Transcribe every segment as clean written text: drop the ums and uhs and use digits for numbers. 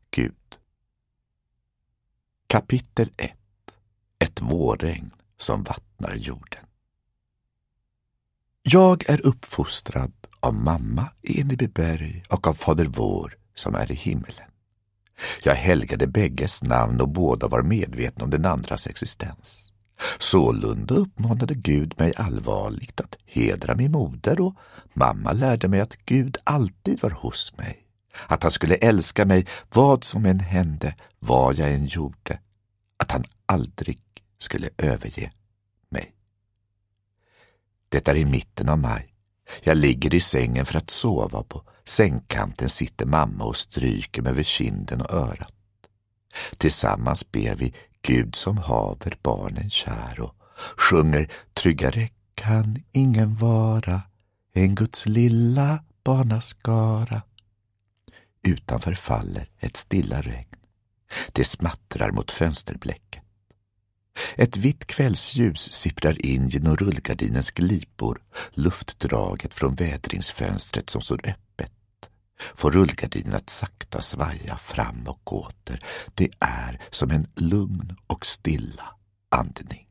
Gud. Kapitel 1. Ett vårregn som vattnar jorden. Jag är uppfostrad av mamma i Enebyberg och av fader vår som är i himmelen. Jag helgade bägges namn och båda var medvetna om den andras existens. Sålunda uppmanade Gud mig allvarligt att hedra min moder, och mamma lärde mig att Gud alltid var hos mig. Att han skulle älska mig vad som än hände, vad jag än gjorde. Att han aldrig skulle överge mig. Det är i mitten av maj. Jag ligger i sängen för att sova. På sängkanten sitter mamma och stryker mig över kinden och örat. Tillsammans ber vi Gud som haver barnen kär och sjunger tryggare kan ingen vara en Guds lilla barnaskara. Utanför faller ett stilla regn. Det smattrar mot fönsterblecket. Ett vitt kvällsljus sipprar in genom rullgardinens glipor. Luftdraget från vädringsfönstret som står öppet får rullgardinen att sakta svaja fram och åter. Det är som en lugn och stilla andning.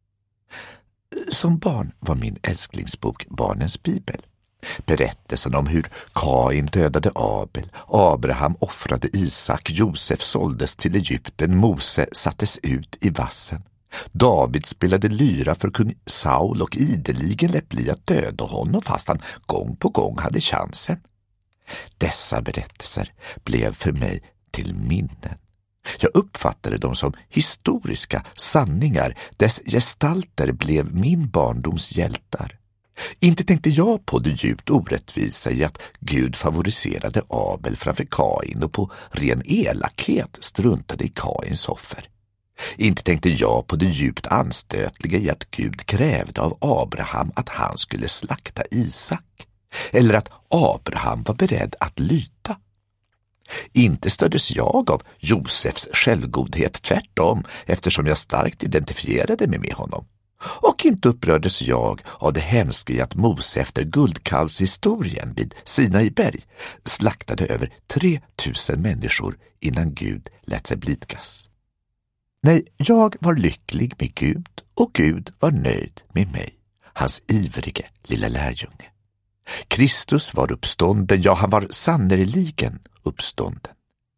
Som barn var min älsklingsbok Barnens bibel. Berättelsen om hur Kain dödade Abel, Abraham offrade Isak, Josef såldes till Egypten, Mose sattes ut i vassen. David spelade lyra för kung Saul och ideligen lät bli att döda honom fast han gång på gång hade chansen. Dessa berättelser blev för mig till minnen. Jag uppfattade dem som historiska sanningar. Dess gestalter blev min barndoms hjältar. Inte tänkte jag på det djupt orättvisa i att Gud favoriserade Abel framför Kain och på ren elakhet struntade i Kains offer. Inte tänkte jag på det djupt anstötliga i att Gud krävde av Abraham att han skulle slakta Isak, eller att Abraham var beredd att lyda. Inte stöddes jag av Josefs självgodhet, tvärtom, eftersom jag starkt identifierade mig med honom. Och inte upprördes jag av det hemska i att Mose efter guldkalvshistorien vid Sinai berg slaktade över 3000 människor innan Gud lät sig blidkas. Nej, jag var lycklig med Gud och Gud var nöjd med mig, hans ivrige lilla lärjunge. Kristus var uppstånden, ja, han var sannerligen uppstånden.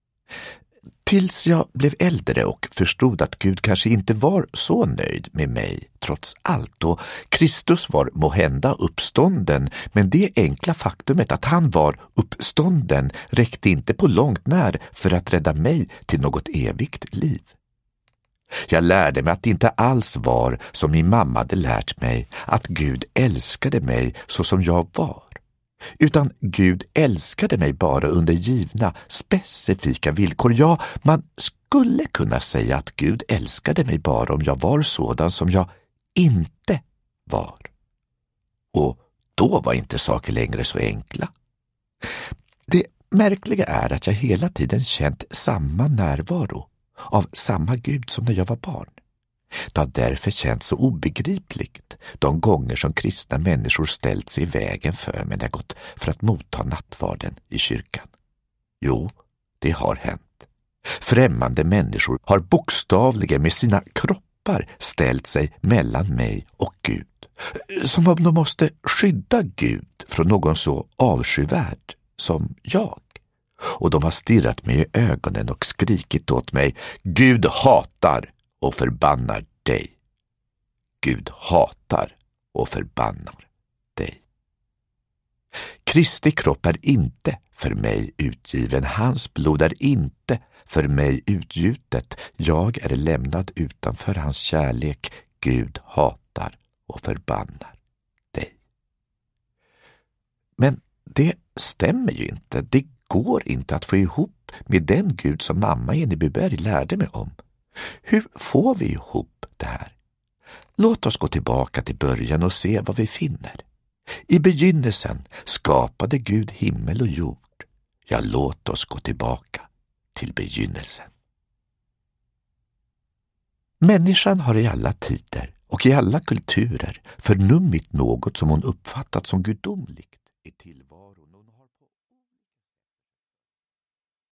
Tills jag blev äldre och förstod att Gud kanske inte var så nöjd med mig trots allt, och Kristus var måhända uppstånden, men det enkla faktumet att han var uppstånden räckte inte på långt när för att rädda mig till något evigt liv. Jag lärde mig att det inte alls var som min mamma hade lärt mig, att Gud älskade mig så som jag var. Utan Gud älskade mig bara under givna, specifika villkor. Ja, man skulle kunna säga att Gud älskade mig bara om jag var sådan som jag inte var. Och då var inte saker längre så enkla. Det märkliga är att jag hela tiden känt samma närvaro av samma Gud som när jag var barn. Det har därför känts så obegripligt de gånger som kristna människor ställt sig i vägen för mig när jag gått för att motta nattvarden i kyrkan. Jo, det har hänt. Främmande människor har bokstavligen med sina kroppar ställt sig mellan mig och Gud. Som om de måste skydda Gud från någon så avskyvärd som jag. Och de har stirrat mig i ögonen och skrikit åt mig: Gud hatar och förbannar dig. Gud hatar och förbannar dig. Kristi kropp är inte för mig utgiven. Hans blod är inte för mig utgjutet. Jag är lämnad utanför hans kärlek. Gud hatar och förbannar dig. Men det stämmer ju inte. Det går inte att få ihop med den Gud som mamma i Enebyberg lärde mig om. Hur får vi ihop det här? Låt oss gå tillbaka till början och se vad vi finner. I begynnelsen skapade Gud himmel och jord. Ja, låt oss gå tillbaka till begynnelsen. Människan har i alla tider och i alla kulturer förnummit något som hon uppfattat som gudomligt i tillvaron.